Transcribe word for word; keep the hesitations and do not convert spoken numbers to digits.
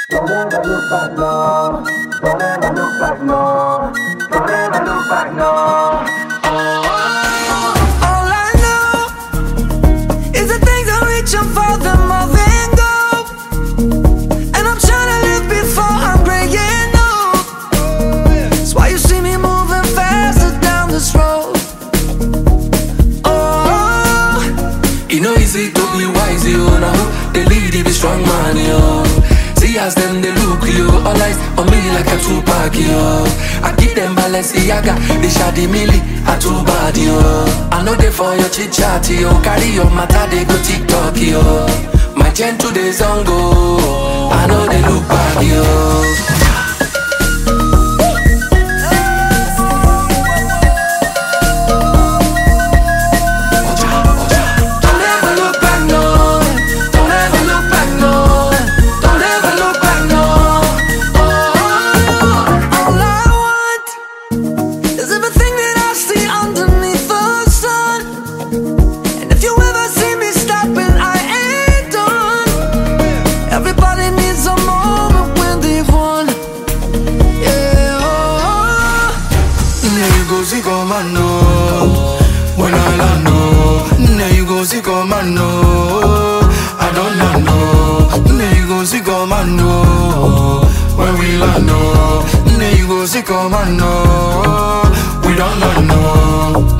Don't ever look back, no. Don't ever look back, no. Don't ever look back, no. All I know is the things I reach for, the more than go. And I'm trying to live before I'm graying old. That's why you see me moving faster down this road. Oh, you know easy to be wise, you know. The lead, be strong man, yo. See as them they look, you. All eyes on me like a Tupac, yo. I give them Balenciaga, they shady milli, a too bad, yo. I know they for your chit chat, yo. Carry your matter, they go TikTok, yo. My gentle days on go, I know they look back, yo. See come and know when I land no. Now you go see come and know I don't land no. Now you go see come and know when we land no. Now you go see come and know we don't land no.